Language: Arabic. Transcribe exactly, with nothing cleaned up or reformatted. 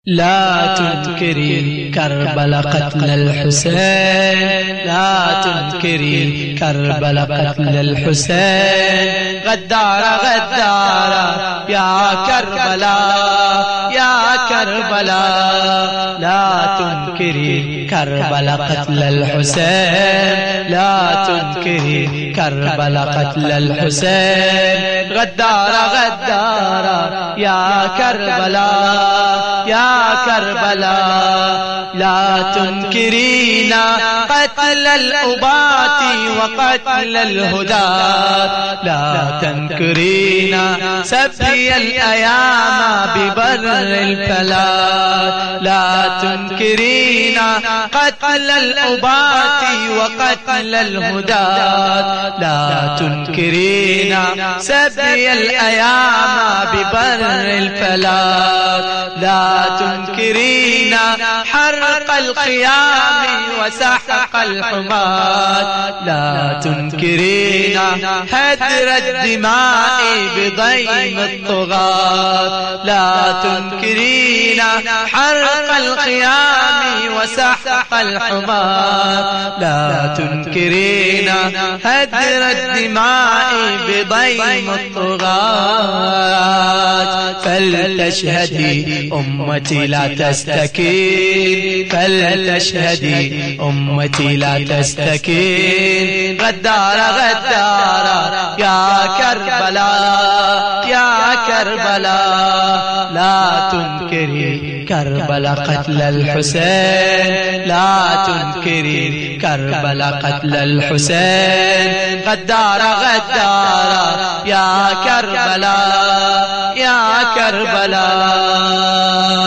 لا تنكري كربلاء قتل الحسين، لا تنكري كربلاء قتل الحسين. غدارة غدارة يا كربلاء يا كربلاء، لا تنكري كربلاء قتل الحسين، لا تنكري كربلاء قتل الحسين. غدارة غدارة يا كربلاء يا كربلاء، لا تنكرين قتل الأباة وقتل الهداة، لا تنكرين سبي الأيام ببر الفلاة، لا تنكرين قتل الأباة وقتل الهداة، لا تنكرين سبي الأيام ببر الفلاة، لا تنكرين حرق الخيام وسحق الحماة، لا تنكرين هدر الدماء بضيم الطغاة، لا تنكرين حرق الخيام وسحق الحماة، لا تنكرين هدر الدماء بضيم الطغاة. فلتشهدي أمتي لا تستكين، فلتشهدي أمتي لا تستكين. غدارة غدارة يا كربلاء يا كربلاء، لا تنكري كربلاء قتل الحسين، لا تنكري كربلاء قتل الحسين. غدارة غدارة يا كربلاء يا كربلاء.